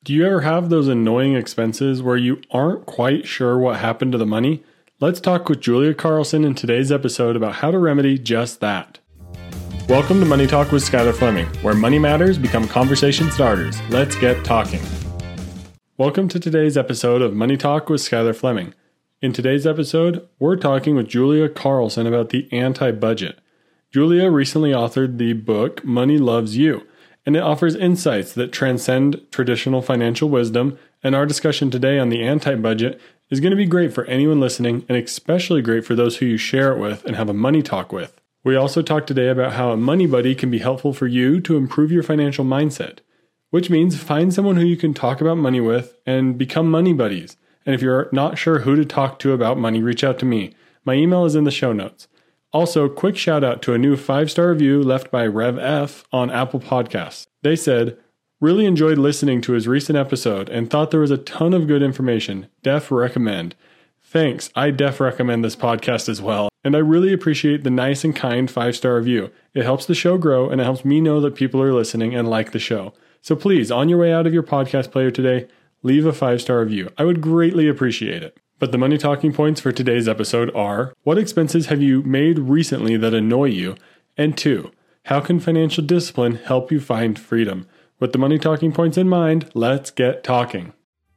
Do you ever have those annoying expenses where you aren't quite sure what happened to the money? Let's talk with Julia Carlson in today's episode about how to remedy just that. Welcome to Money Talk with Skylar Fleming, where money matters become conversation starters. Let's get talking. Welcome to today's episode of Money Talk with Skylar Fleming. In today's episode, we're talking with Julia Carlson about the anti-budget. Julia recently authored the book Money Loves You, and it offers insights that transcend traditional financial wisdom, and our discussion today on the anti-budget is going to be great for anyone listening, and especially great for those who you share it with and have a money talk with. We also talked today about how a money buddy can be helpful for you to improve your financial mindset, which means find someone who you can talk about money with and become money buddies. And if you're not sure who to talk to about money, reach out to me. My email is in the show notes. Also, quick shout out to a new 5-star review left by Rev F on Apple Podcasts. They said, really enjoyed listening to his recent episode and thought there was a ton of good information. Def recommend. Thanks, I def recommend this podcast as well. And I really appreciate the nice and kind 5-star review. It helps the show grow and it helps me know that people are listening and like the show. So please, on your way out of your podcast player today, leave a 5-star review. I would greatly appreciate it. But the money talking points for today's episode are: what expenses have you made recently that annoy you? And 2, how can financial discipline help you find freedom? With the money talking points in mind, let's get talking.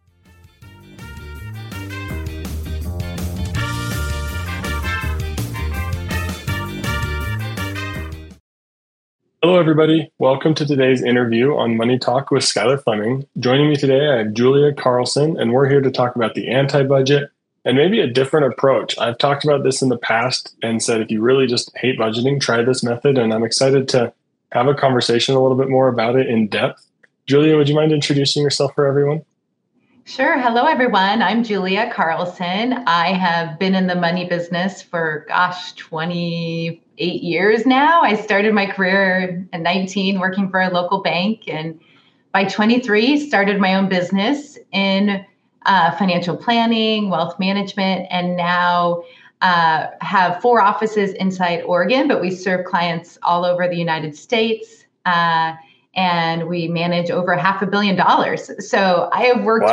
Hello, everybody. Welcome to today's interview on Money Talk with Skylar Fleming. Joining me today, I have Julia Carlson, and we're here to talk about the anti-budget and maybe a different approach. I've talked about this in the past and said, if you really just hate budgeting, try this method. And I'm excited to have a conversation a little bit more about it in depth. Julia, would you mind introducing yourself for everyone? Sure. Hello, everyone. I'm Julia Carlson. I have been in the money business for, 28 years now. I started my career at 19 working for a local bank, and by 23 started my own business in financial planning, wealth management, and now have 4 offices inside Oregon, but we serve clients all over the United States, and we manage over $500 million. So I have worked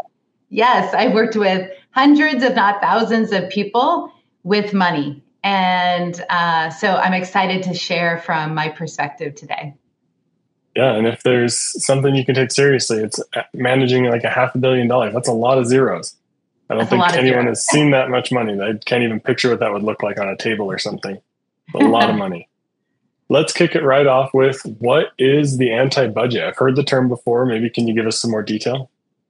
I've worked with hundreds, if not thousands of people with money. And so I'm excited to share from my perspective today. Yeah, and if there's something you can take seriously, it's managing like $500 million. That's a lot of zeros. I don't think anyone has seen that much money. I can't even picture what that would look like on a table or something. A lot of money. Let's kick it right off with, what is the anti-budget? I've heard the term before. Maybe can you give us some more detail?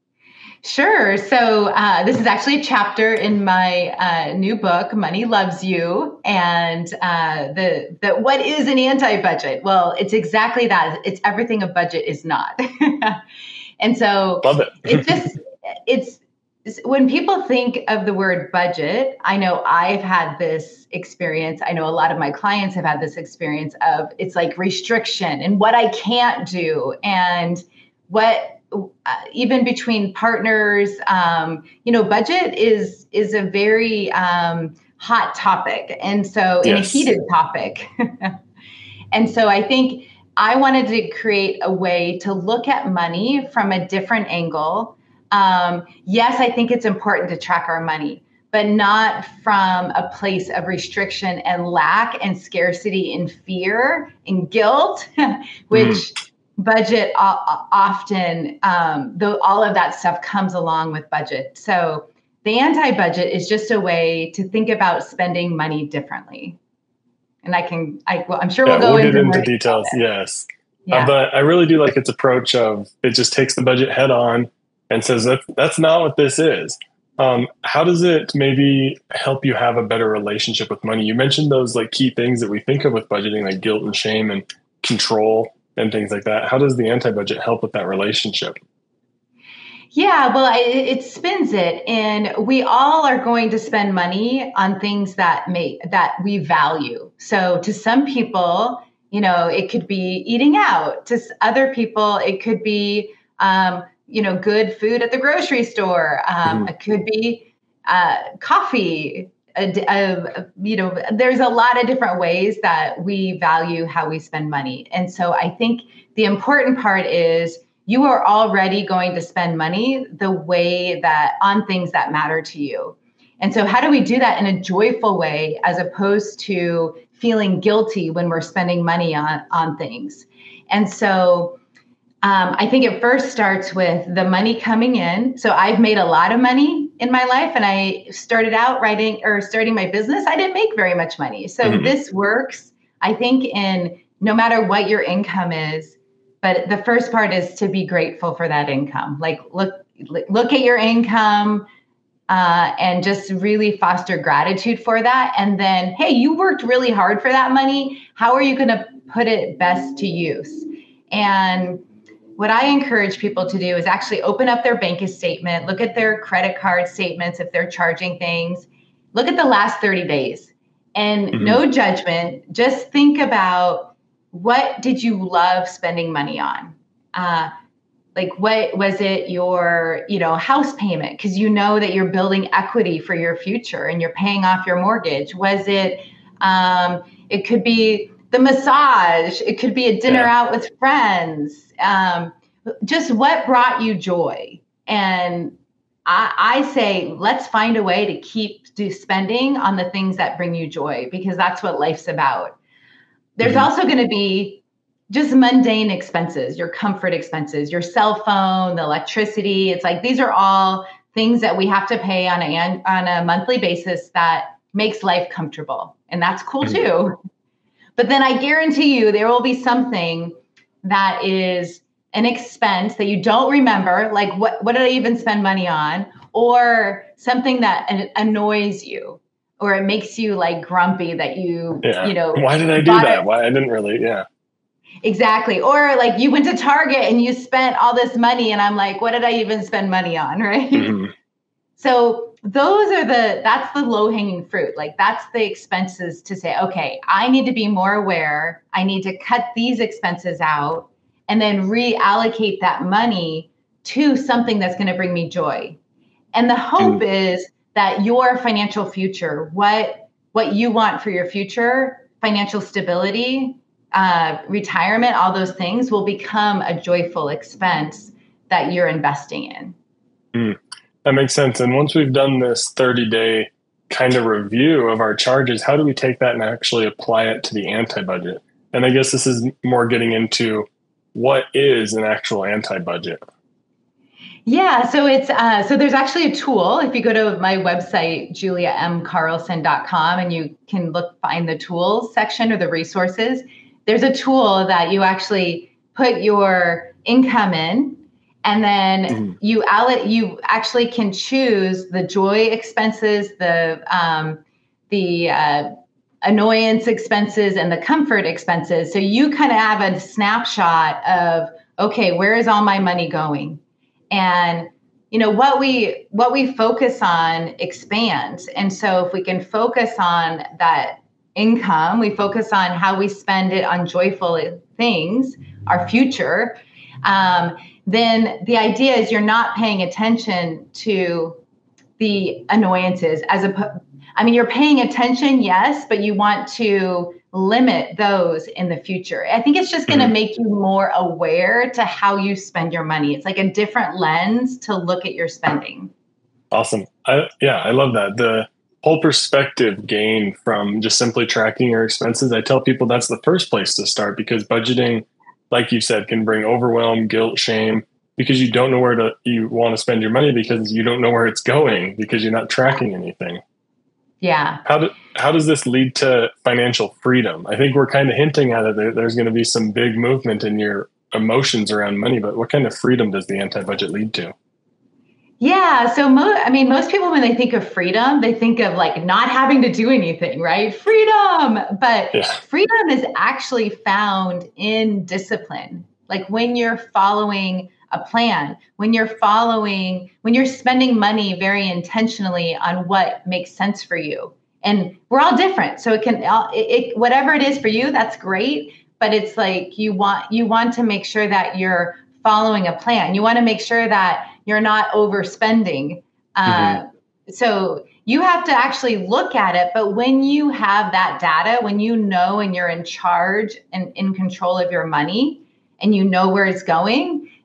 Sure. So this is actually a chapter in my new book, Money Loves You. And the what is an anti-budget? Well, it's exactly that. It's everything a budget is not. And so love it. it's when people think of the word budget, I know I've had this experience. I know a lot of my clients have had this experience of, it's like restriction and what I can't do, and what even between partners, budget is a very hot topic. And so, and a heated topic. And so I think I wanted to create a way to look at money from a different angle. Yes, I think it's important to track our money, but not from a place of restriction and lack and scarcity and fear and guilt, which budget often, though all of that stuff comes along with budget. So the anti-budget is just a way to think about spending money differently. And I'm sure we'll go into details. Yes. Yeah. But I really do like its approach of, it just takes the budget head on and says that's not what this is. How does it maybe help you have a better relationship with money? You mentioned those like key things that we think of with budgeting, like guilt and shame and control and things like that. How does the anti-budget help with that relationship? Yeah, well, it spins it, and we all are going to spend money on things that we value. So to some people, it could be eating out. To other people, it could be, good food at the grocery store. It could be coffee. There's a lot of different ways that we value how we spend money. And so I think the important part is you are already going to spend money the way that on things that matter to you. And so how do we do that in a joyful way as opposed to feeling guilty when we're spending money on things? And so I think it first starts with the money coming in. So I've made a lot of money in my life, and I started out starting my business. I didn't make very much money. So this works, I think, in no matter what your income is. But the first part is to be grateful for that income. Like look at your income and just really foster gratitude for that. And then, hey, you worked really hard for that money. How are you going to put it best to use? And what I encourage people to do is actually open up their bank statement, look at their credit card statements if they're charging things, look at the last 30 days and no judgment. Just think about, what did you love spending money on? Like, what was it, your, house payment? Because you know that you're building equity for your future and you're paying off your mortgage. Was it, it could be the massage. It could be a dinner out with friends. Just what brought you joy? And I say, let's find a way to keep spending on the things that bring you joy, because that's what life's about. There's also going to be just mundane expenses, your comfort expenses, your cell phone, the electricity. It's like, these are all things that we have to pay on a monthly basis that makes life comfortable. And that's cool too. But then I guarantee you there will be something that is an expense that you don't remember, like what did I even spend money on? Or something that annoys you, or it makes you like grumpy that why did I do that? Why I didn't really, Exactly. Or like you went to Target and you spent all this money and I'm like, what did I even spend money on? Right. So that's the low hanging fruit. Like that's the expenses to say, okay, I need to be more aware. I need to cut these expenses out and then reallocate that money to something that's going to bring me joy. And the hope is that your financial future, what you want for your future, financial stability, retirement, all those things will become a joyful expense that you're investing in. That makes sense. And once we've done this 30-day kind of review of our charges, how do we take that and actually apply it to the anti-budget? And I guess this is more getting into what is an actual anti-budget. Yeah, so it's so there's actually a tool. If you go to my website, juliamcarlson.com, and you can find the tools section or the resources. There's a tool that you actually put your income in, and then you actually can choose the joy expenses, the annoyance expenses, and the comfort expenses. So you kind of have a snapshot of, okay, where is all my money going? And what we focus on expands. And so if we can focus on that income, we focus on how we spend it on joyful things, our future, then the idea is you're not paying attention to the annoyances you're paying attention, yes, but you want to limit those in the future. I think it's just going to make you more aware to how you spend your money. It's like a different lens to look at your spending. Awesome. I love that. The whole perspective gain from just simply tracking your expenses. I tell people that's the first place to start, because budgeting, like you said, can bring overwhelm, guilt, shame, because you don't know where you want to spend your money, because you don't know where it's going, because you're not tracking anything. Yeah. How does this lead to financial freedom? I think we're kind of hinting at it. There's going to be some big movement in your emotions around money, but what kind of freedom does the anti-budget lead to? Yeah. So most people, when they think of freedom, they think of like not having to do anything, right? Freedom. But freedom is actually found in discipline. Like when you're following a plan, when you're spending money very intentionally on what makes sense for you. And we're all different. So whatever it is for you, that's great. But it's like you want to make sure that you're following a plan. You want to make sure that you're not overspending. So you have to actually look at it. But when you have that data, when you know and you're in charge and in control of your money and you know where it's going,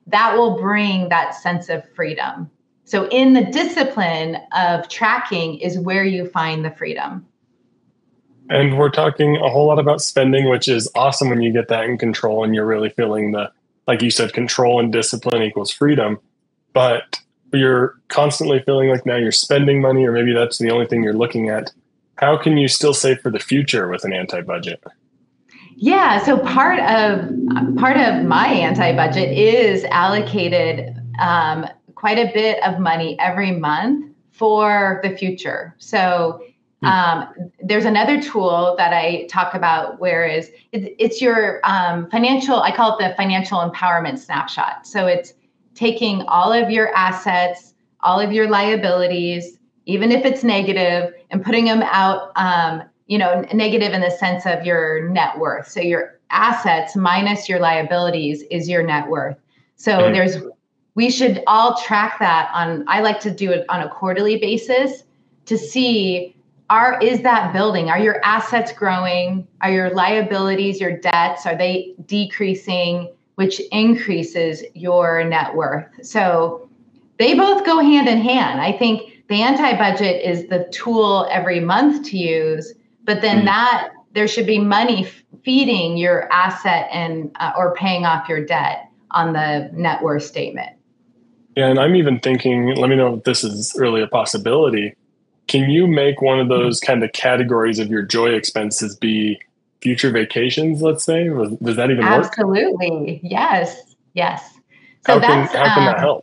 that will bring that sense of freedom. So in the discipline of tracking is where you find the freedom. And we're talking a whole lot about spending, which is awesome when you get that in control and you're really feeling like you said, control and discipline equals freedom. But you're constantly feeling like now you're spending money, or maybe that's the only thing you're looking at. How can you still save for the future with an anti-budget? Yeah, so part of my anti-budget is allocated quite a bit of money every month for the future. So there's another tool that I talk about, whereas it's your financial, I call it the financial empowerment snapshot. So it's taking all of your assets, all of your liabilities, even if it's negative, and putting them out, negative in the sense of your net worth. So your assets minus your liabilities is your net worth. So we should all track that I like to do it on a quarterly basis to see, is that building? Are your assets growing? Are your liabilities, your debts, are they decreasing, which increases your net worth? So they both go hand in hand. I think the anti-budget is the tool every month to use, but then there should be money feeding your asset and or paying off your debt on the net worth statement. Yeah, and I'm even thinking, let me know if this is really a possibility. Can you make one of those kind of categories of your joy expenses be future vacations, let's say? Does that even work? Absolutely. Yes. So how can that help?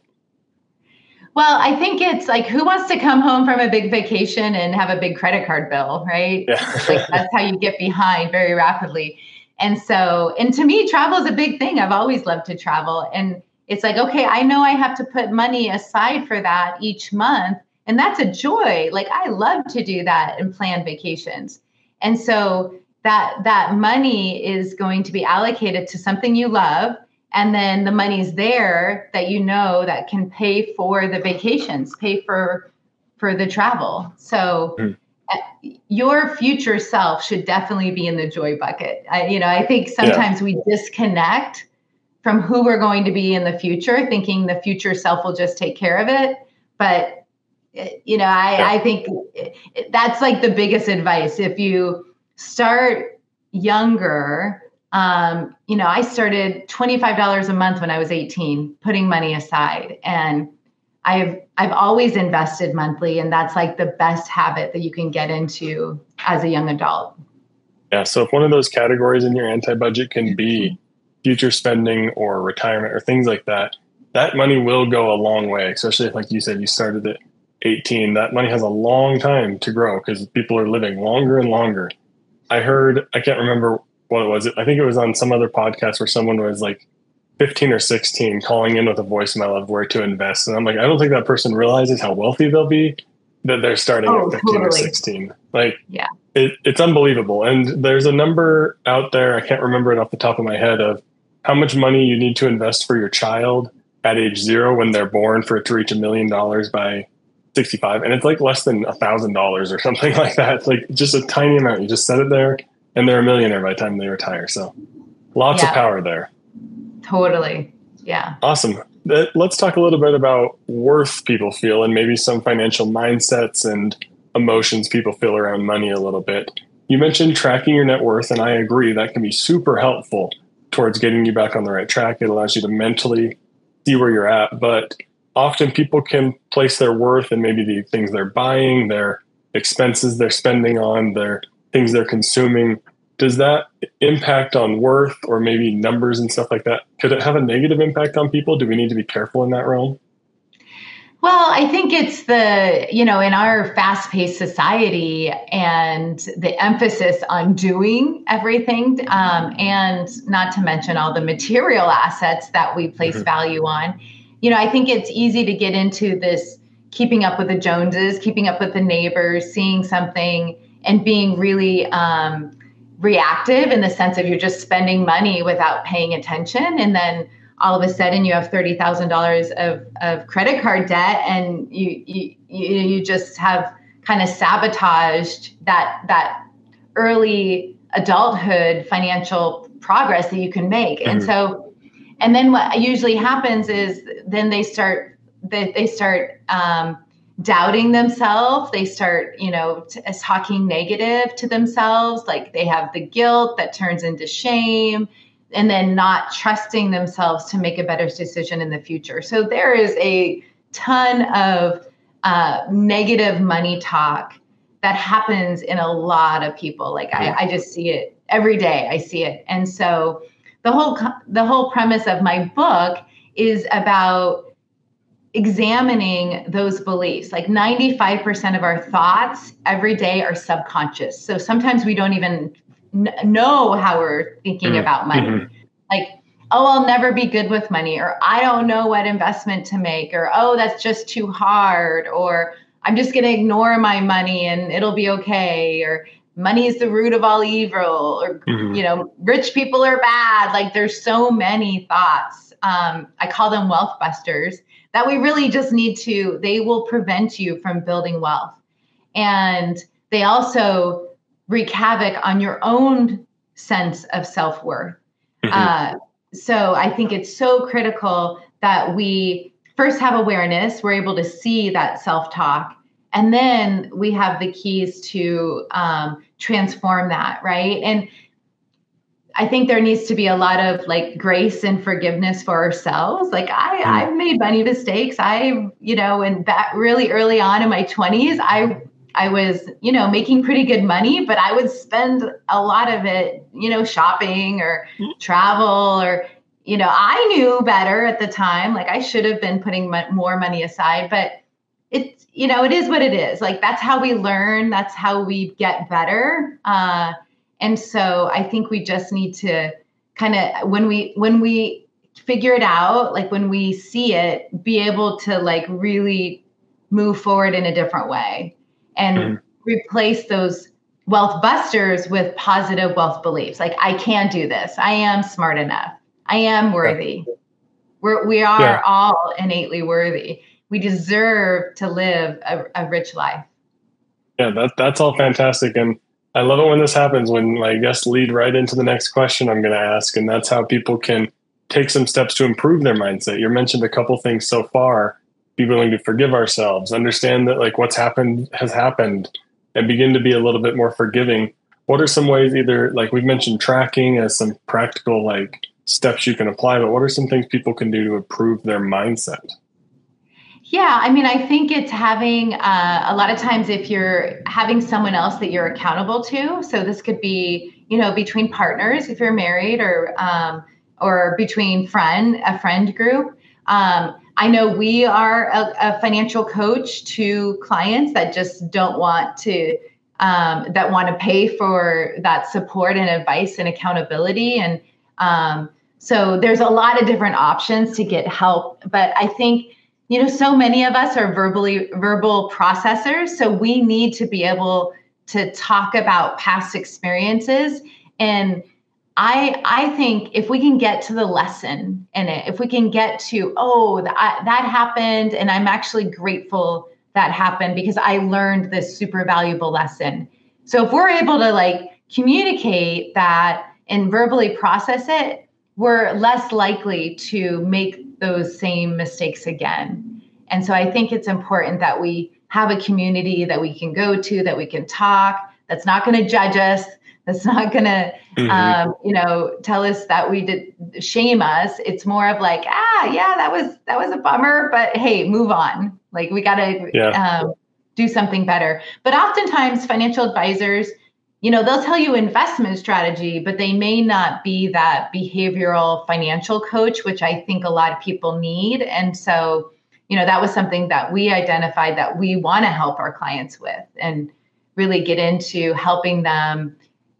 Well, I think it's like, who wants to come home from a big vacation and have a big credit card bill, right? Yeah. Like that's how you get behind very rapidly. And to me, travel is a big thing. I've always loved to travel. And it's like, okay, I know I have to put money aside for that each month. And that's a joy. Like I love to do that and plan vacations. And so that money is going to be allocated to something you love. And then the money's there that that can pay for the vacations, pay for the travel. So your future self should definitely be in the joy bucket. I think sometimes we disconnect from who we're going to be in the future, thinking the future self will just take care of it. But, I think that's like the biggest advice. If you start younger, I started $25 a month when I was 18, putting money aside. And I've always invested monthly, and that's like the best habit that you can get into as a young adult. Yeah. So if one of those categories in your anti-budget can be future spending or retirement or things like that, that money will go a long way, especially if, like you said, you started at 18. That money has a long time to grow because people are living longer and longer. I can't remember what it was. I think it was on some other podcast where someone was like 15 or 16 calling in with a voicemail of where to invest. And I'm like, I don't think that person realizes how wealthy they'll be that they're starting at 15 or 16. Like, yeah, it's unbelievable. And there's a number out there, I can't remember it off the top of my head, of how much money you need to invest for your child at age 0 when they're born for it to reach $1 million by 65. And it's like less than $1,000 or something like that. It's like just a tiny amount. You just set it there and they're a millionaire by the time they retire. So lots of power there. Totally. Yeah. Awesome. Let's talk a little bit about worth people feel and maybe some financial mindsets and emotions people feel around money a little bit. You mentioned tracking your net worth, and I agree that can be super helpful towards getting you back on the right track. It allows you to mentally see where you're at, but often people can place their worth in maybe the things they're buying, their expenses they're spending on, their things they're consuming. Does that impact on worth or maybe numbers and stuff like that? Could it have a negative impact on people? Do we need to be careful in that realm? Well, I think it's in our fast-paced society and the emphasis on doing everything, and not to mention all the material assets that we place value on. I think it's easy to get into this keeping up with the Joneses, keeping up with the neighbors, seeing something and being really reactive in the sense of you're just spending money without paying attention. And then all of a sudden you have $30,000 of credit card debt, and you just have kind of sabotaged that early adulthood financial progress that you can make. And so And then what usually happens is then they start doubting themselves. They start, talking negative to themselves. Like they have the guilt that turns into shame, and then not trusting themselves to make a better decision in the future. So there is a ton of negative money talk that happens in a lot of people. Like I just see it every day. I see it. And so the whole premise of my book is about examining those beliefs. Like 95% of our thoughts every day are subconscious. So sometimes we don't even know how we're thinking about money. Mm-hmm. Like, oh, I'll never be good with money, or I don't know what investment to make, or, oh, that's just too hard, or I'm just going to ignore my money and it'll be okay, or money is the root of all evil, or, rich people are bad. Like there's so many thoughts. I call them wealth busters that we really just need to, they will prevent you from building wealth. And they also wreak havoc on your own sense of self-worth. Mm-hmm. So I think it's so critical that we first have awareness. We're able to see that self-talk, and then we have the keys to transform that, right? And I think there needs to be a lot of like grace and forgiveness for ourselves. Like I've made money mistakes. And that really early on in my 20s, I was, making pretty good money, but I would spend a lot of it, shopping or travel, or, I knew better at the time. Like I should have been putting more money aside, but it's, it is what it is. Like that's how we learn. That's how we get better. And so I think we just need to kind of, when we figure it out, like when we see it, be able to like really move forward in a different way and replace those wealth busters with positive wealth beliefs. Like I can do this. I am smart enough. I am worthy. We are all innately worthy. We deserve to live a rich life. Yeah, that's all fantastic. And I love it when this happens, when I guess lead right into the next question I'm going to ask. And that's how people can take some steps to improve their mindset. You mentioned a couple things so far. Be willing to forgive ourselves, understand that like what's happened has happened, and begin to be a little bit more forgiving. What are some ways, either like we've mentioned tracking as some practical like steps you can apply, but what are some things people can do to improve their mindset? Yeah, I mean, I think it's having a lot of times if you're having someone else that you're accountable to. So this could be, between partners if you're married, or between a friend group. I know we are a financial coach to clients that just don't want to, that want to pay for that support and advice and accountability. And so there's a lot of different options to get help. But I think, so many of us are verbal processors. So we need to be able to talk about past experiences. And I think if we can get to the lesson in it, if we can get to, that happened, and I'm actually grateful that happened because I learned this super valuable lesson. So if we're able to like communicate that and verbally process it, we're less likely to make those same mistakes again. And so I think it's important that we have a community that we can go to, that we can talk, that's not going to judge us, that's not going to, tell us that we did shame us. It's more of like, that was a bummer, but hey, move on. Like we got to do something better. But oftentimes financial advisors, they'll tell you investment strategy, but they may not be that behavioral financial coach, which I think a lot of people need. And so, that was something that we identified that we want to help our clients with and really get into helping them,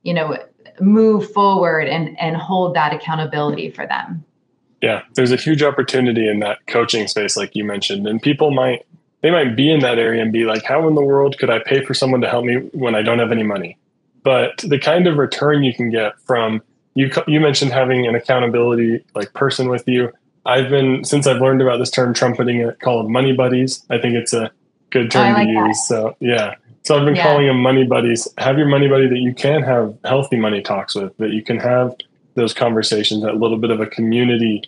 move forward and hold that accountability for them. Yeah, there's a huge opportunity in that coaching space, like you mentioned, and people might be in that area and be like, how in the world could I pay for someone to help me when I don't have any money? But the kind of return you can get from you mentioned having an accountability like person with you. Since I've learned about this term, trumpeting it, called money buddies. I think it's a good term to use. So I've been calling them money buddies. Have your money buddy that you can have healthy money talks with, that you can have those conversations, that little bit of a community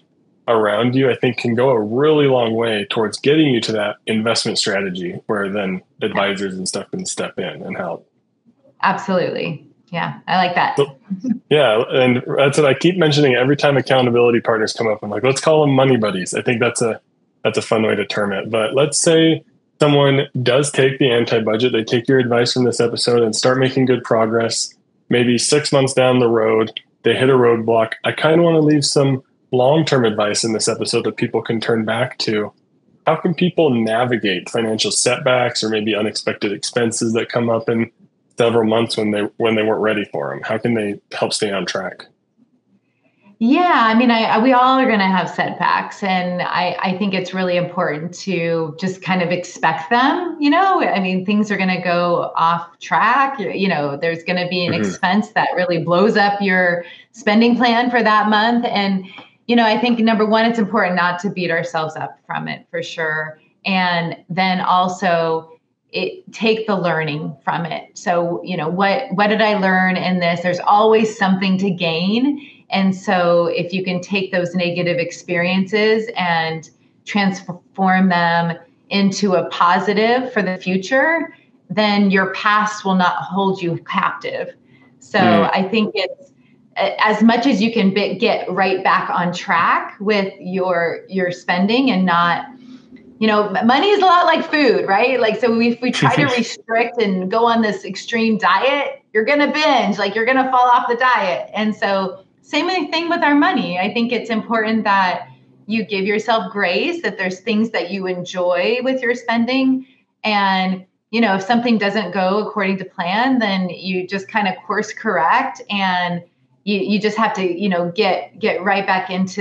around you, I think can go a really long way towards getting you to that investment strategy where then advisors and stuff can step in and help. Absolutely. Yeah, I like that. So, yeah, and that's what I keep mentioning every time accountability partners come up. I'm like, let's call them money buddies. I think that's a fun way to term it. But let's say someone does take the anti-budget, they take your advice from this episode and start making good progress. Maybe 6 months down the road, they hit a roadblock. I kind of want to leave some long-term advice in this episode that people can turn back to. How can people navigate financial setbacks or maybe unexpected expenses that come up in several months when they weren't ready for them? How can they help stay on track? Yeah, I mean, we all are going to have setbacks, and I think it's really important to just kind of expect them. I mean, things are going to go off track. There's going to be an expense that really blows up your spending plan for that month. And, I think number one, it's important not to beat ourselves up from it for sure. And then also take the learning from it. So, what did I learn in this? There's always something to gain. And so if you can take those negative experiences and transform them into a positive for the future, then your past will not hold you captive. So I think it's as much as you can get right back on track with your spending and not, money is a lot like food, right? Like, so if we try to restrict and go on this extreme diet, you're going to binge, like you're going to fall off the diet. And so same thing with our money. I think it's important that you give yourself grace, that there's things that you enjoy with your spending. And, if something doesn't go according to plan, then you just kind of course correct, and you just have to, get right back into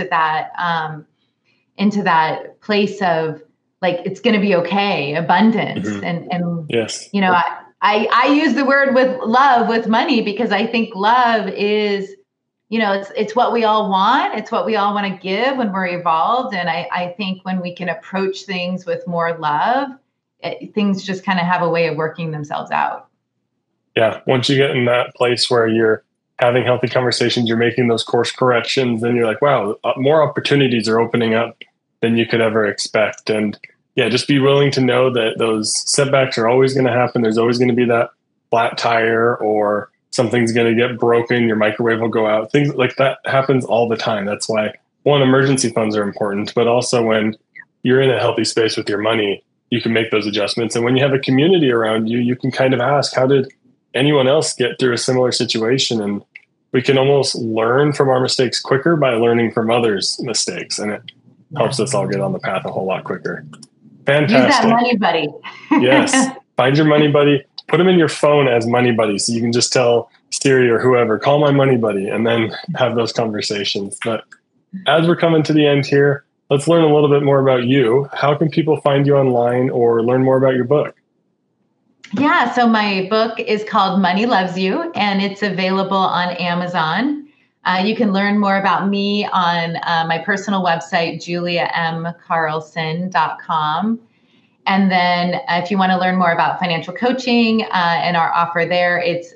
that place of like, it's going to be okay, abundance. And yes, I use the word with love with money, because I think love is, it's what we all want. It's what we all want to give when we're evolved. And I think when we can approach things with more love, things just kind of have a way of working themselves out. Yeah. Once you get in that place where you're having healthy conversations, you're making those course corrections, then you're like, wow, more opportunities are opening up than you could ever expect. And yeah, just be willing to know that those setbacks are always going to happen. There's always going to be that flat tire, or something's going to get broken, your microwave will go out. Things like that happens all the time. That's why, one, emergency funds are important, but also when you're in a healthy space with your money, you can make those adjustments. And when you have a community around you, you can kind of ask, how did anyone else get through a similar situation? And we can almost learn from our mistakes quicker by learning from others' mistakes. And it helps us all get on the path a whole lot quicker. Fantastic. Use that money buddy. Yes. Find your money buddy. Put them in your phone as money buddies. So you can just tell Siri or whoever, call my money buddy, and then have those conversations. But as we're coming to the end here, let's learn a little bit more about you. How can people find you online or learn more about your book? Yeah, so my book is called Money Loves You, and it's available on Amazon. You can learn more about me on my personal website, juliamcarlson.com. And then if you want to learn more about financial coaching and our offer there, it's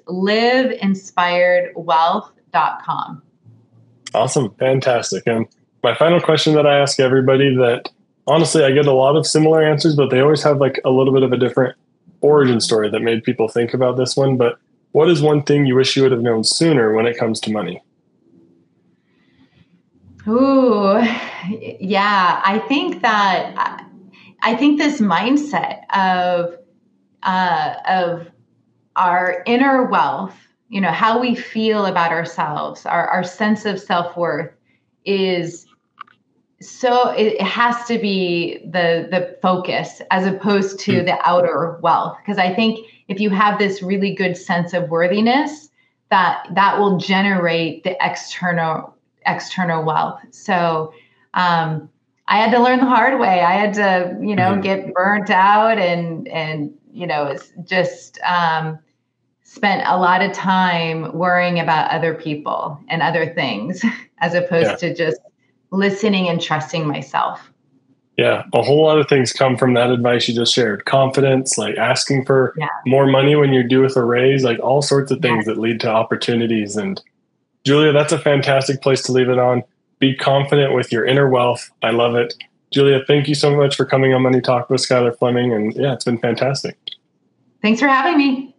liveinspiredwealth.com. Awesome. Fantastic. And my final question that I ask everybody, that honestly, I get a lot of similar answers, but they always have like a little bit of a different origin story that made people think about this one. But what is one thing you wish you would have known sooner when it comes to money? Ooh, yeah. I think this mindset of our inner wealth, how we feel about ourselves, our sense of self-worth is so, it has to be the focus as opposed to the outer wealth. Because I think if you have this really good sense of worthiness, that will generate the external wealth. So, I had to learn the hard way. I had to, get burnt out and just spent a lot of time worrying about other people and other things as opposed to just listening and trusting myself. Yeah. A whole lot of things come from that advice you just shared. Confidence, like asking for more money when you're due with a raise, like all sorts of things that lead to opportunities. And Julia, that's a fantastic place to leave it on. Be confident with your inner wealth. I love it. Julia, thank you so much for coming on Money Talk with Skylar Fleming. And yeah, it's been fantastic. Thanks for having me.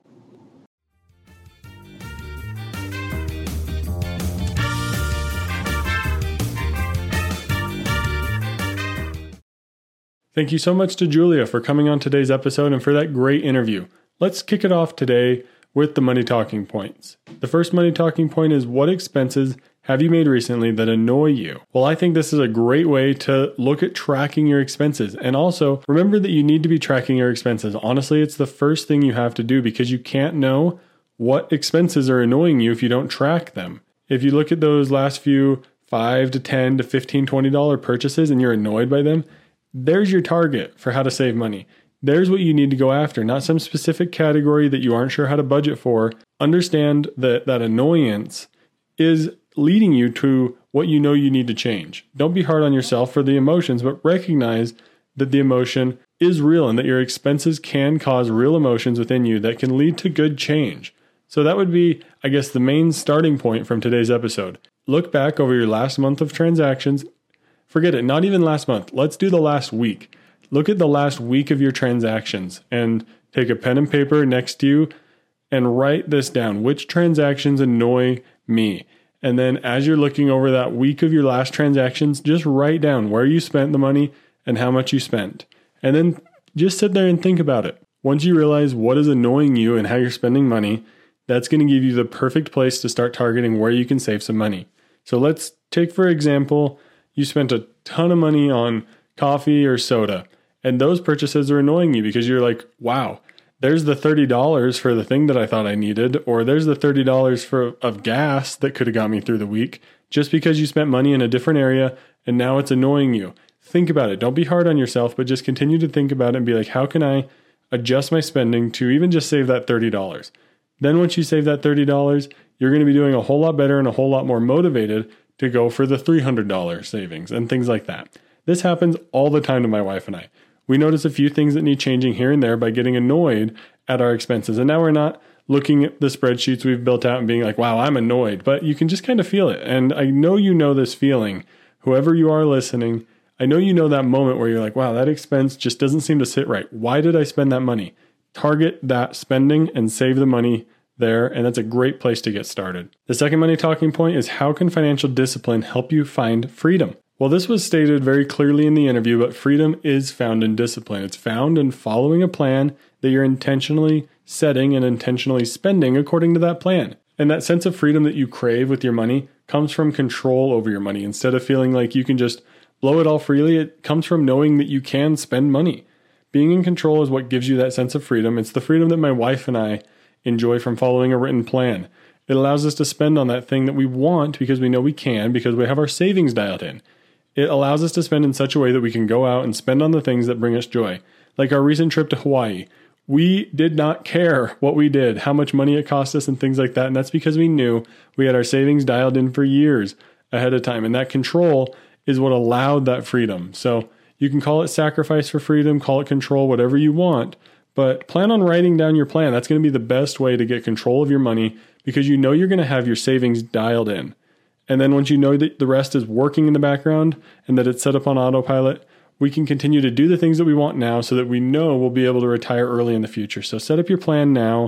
Thank you so much to Julia for coming on today's episode and for that great interview. Let's kick it off today with the money talking points. The first money talking point is, what expenses have you made recently that annoy you? Well, I think this is a great way to look at tracking your expenses. And also remember that you need to be tracking your expenses. Honestly, it's the first thing you have to do because you can't know what expenses are annoying you if you don't track them. If you look at those last few $5 to $10 to $15, $20 purchases and you're annoyed by them, there's your target for how to save money. There's what you need to go after, not some specific category that you aren't sure how to budget for. Understand that that annoyance is leading you to what you know you need to change. Don't be hard on yourself for the emotions, but recognize that the emotion is real and that your expenses can cause real emotions within you that can lead to good change. So that would be, I guess, the main starting point from today's episode. Look back over your last month of transactions. Forget it, not even last month. Let's do the last week. Look at the last week of your transactions and take a pen and paper next to you and write this down. Which transactions annoy me? And then as you're looking over that week of your last transactions, just write down where you spent the money and how much you spent. And then just sit there and think about it. Once you realize what is annoying you and how you're spending money, that's going to give you the perfect place to start targeting where you can save some money. So let's take, for example, you spent a ton of money on coffee or soda, and those purchases are annoying you because you're like, wow, there's the $30 for the thing that I thought I needed, or there's the $30 of gas that could have got me through the week just because you spent money in a different area and now it's annoying you. Think about it. Don't be hard on yourself, but just continue to think about it and be like, how can I adjust my spending to even just save that $30? Then once you save that $30, you're going to be doing a whole lot better and a whole lot more motivated to go for the $300 savings and things like that. This happens all the time to my wife and I. We notice a few things that need changing here and there by getting annoyed at our expenses. And now we're not looking at the spreadsheets we've built out and being like, wow, I'm annoyed. But you can just kind of feel it. And I know you know this feeling. Whoever you are listening, I know you know that moment where you're like, wow, that expense just doesn't seem to sit right. Why did I spend that money? Target that spending and save the money there. And that's a great place to get started. The second money talking point is, how can financial discipline help you find freedom? Well, this was stated very clearly in the interview, but freedom is found in discipline. It's found in following a plan that you're intentionally setting and intentionally spending according to that plan. And that sense of freedom that you crave with your money comes from control over your money. Instead of feeling like you can just blow it all freely, it comes from knowing that you can spend money. Being in control is what gives you that sense of freedom. It's the freedom that my wife and I enjoy from following a written plan. It allows us to spend on that thing that we want because we know we can, because we have our savings dialed in. It allows us to spend in such a way that we can go out and spend on the things that bring us joy. Like our recent trip to Hawaii. We did not care what we did, how much money it cost us and things like that. And that's because we knew we had our savings dialed in for years ahead of time. And that control is what allowed that freedom. So you can call it sacrifice for freedom, call it control, whatever you want. But plan on writing down your plan. That's going to be the best way to get control of your money because you know you're going to have your savings dialed in. And then once you know that the rest is working in the background and that it's set up on autopilot, we can continue to do the things that we want now so that we know we'll be able to retire early in the future. So set up your plan now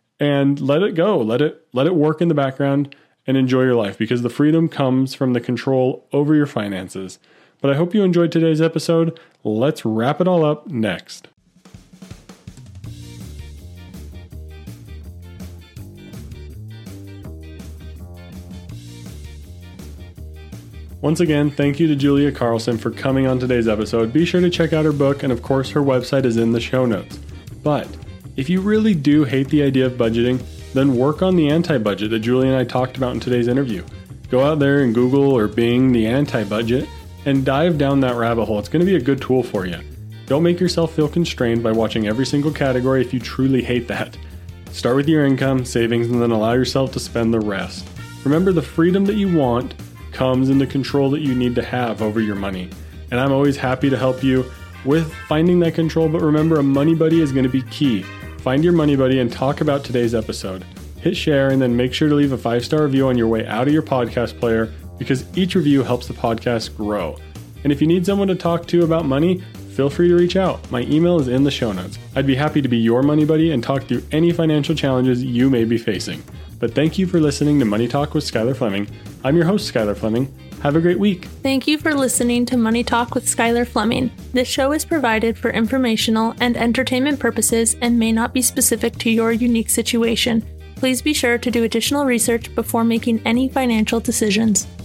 and let it go. Let it work in the background and enjoy your life because the freedom comes from the control over your finances. But I hope you enjoyed today's episode. Let's wrap it all up next. Once again, thank you to Julia Carlson for coming on today's episode. Be sure to check out her book, and of course, her website is in the show notes. But if you really do hate the idea of budgeting, then work on the anti-budget that Julia and I talked about in today's interview. Go out there and Google or Bing the anti-budget and dive down that rabbit hole. It's going to be a good tool for you. Don't make yourself feel constrained by watching every single category if you truly hate that. Start with your income, savings, and then allow yourself to spend the rest. Remember, the freedom that you want comes in the control that you need to have over your money. And I'm always happy to help you with finding that control. But remember, a money buddy is going to be key. Find your money buddy and talk about today's episode. Hit share and then make sure to leave a 5-star review on your way out of your podcast player because each review helps the podcast grow. And if you need someone to talk to about money, feel free to reach out. My email is in the show notes. I'd be happy to be your money buddy and talk through any financial challenges you may be facing. But thank you for listening to Money Talk with Skylar Fleming. I'm your host, Skylar Fleming. Have a great week. Thank you for listening to Money Talk with Skylar Fleming. This show is provided for informational and entertainment purposes and may not be specific to your unique situation. Please be sure to do additional research before making any financial decisions.